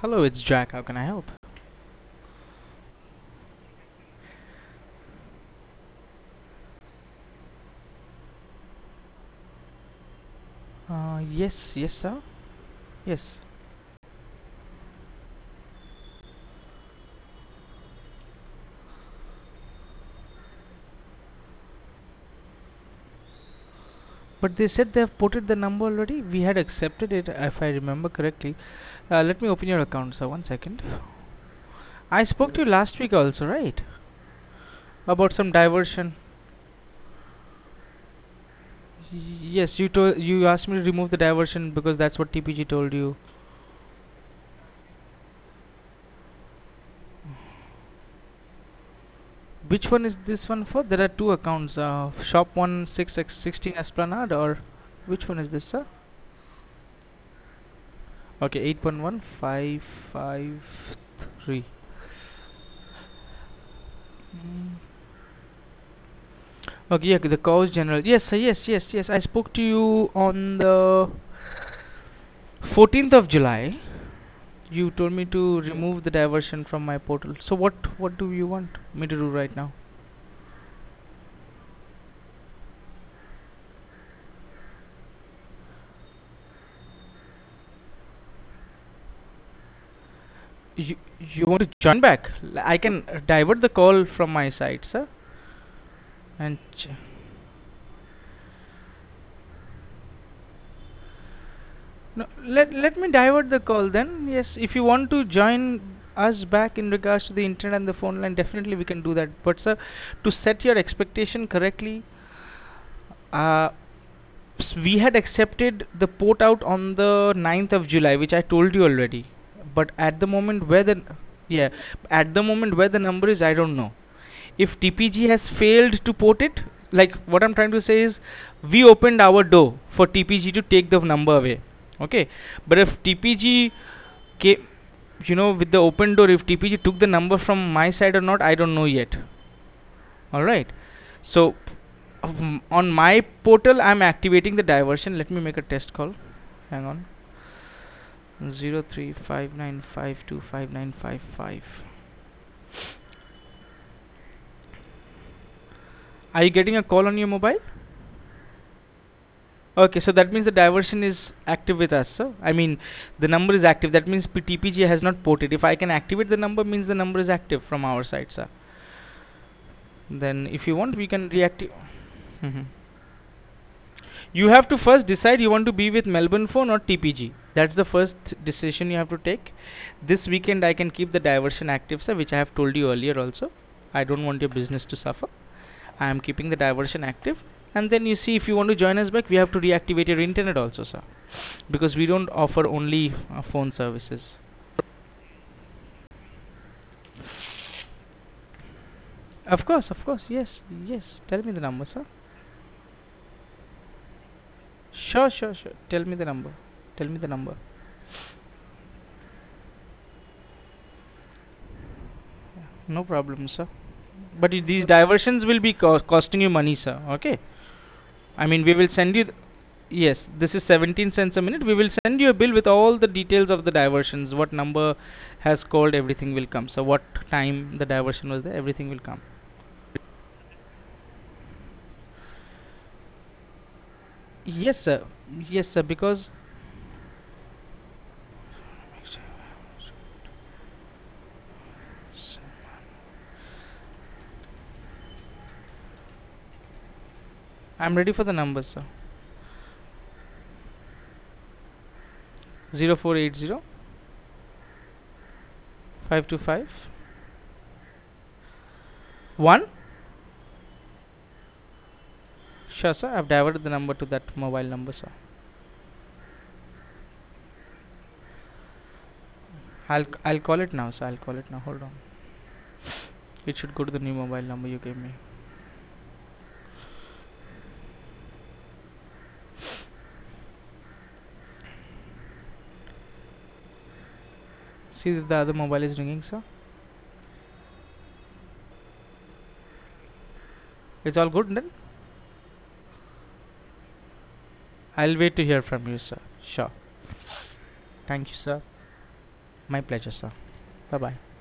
Hello, it's Jack. How can I help? Yes, sir. Yes. But they said they've ported the number already. We had accepted it, if I remember correctly. Let me open your account, sir. One second. I spoke to you last week also, right? About some diversion. Yes, you asked me to remove the diversion because that's what TPG told you. Which one is this one for? There are two accounts. Shop 1616 Esplanade, or which one is this, sir? Okay, 811-553. Okay, yeah, the cause general. Yes, sir, yes. I spoke to you on the 14th of July. You told me to remove the diversion from my portal. So what do you want me to do right now? You want to join back? I can divert the call from my side, sir. And no, let me divert the call then. Yes, if you want to join us back in regards to the internet and the phone line, definitely we can do that. But sir, to set your expectation correctly, uh, we had accepted the port out on the 9th of July, which I told you already. But at the moment where the yeah, at the moment where the number is, I don't know. If TPG has failed to port it, like what I'm trying to say is, we opened our door for TPG to take the number away. Okay, but if TPG came, with the open door, if TPG took the number from my side or not, I don't know yet. All right, so on my portal I'm activating the diversion. Let me make a test call. Hang on. 0359525955. Are you getting a call on your mobile? Okay, so that means the diversion is active with us, sir. I mean, the number is active. That means TPG has not ported. If I can activate the number, means the number is active from our side, sir. Then, if you want, we can reactivate. You have to first decide you want to be with Melbourne phone or TPG. That's the first decision you have to take. This weekend I can keep the diversion active, sir, which I have told you earlier also. I don't want your business to suffer. I am keeping the diversion active. And then you see, if you want to join us back, we have to reactivate your internet also, sir, because we don't offer only phone services. Of course, yes. Tell me the number, sir. Sure. Tell me the number. Tell me the number. No problem, sir. But these diversions will be costing you money, sir. Okay. I mean, we will send you. Yes, this is 17 cents a minute. We will send you a bill with all the details of the diversions. What number has called, everything will come. So, what time the diversion was there, everything will come. Yes, sir. Yes, sir. Because I'm ready for the numbers, sir. 0480 525 1. Sure, sir. I've diverted the number to that mobile number, sir. I'll call it now, sir. I'll call it now. Hold on. It should go to the new mobile number you gave me. See if the other mobile is ringing, sir. It's all good then? I'll wait to hear from you, sir. Sure. Thank you, sir. My pleasure, sir. Bye bye.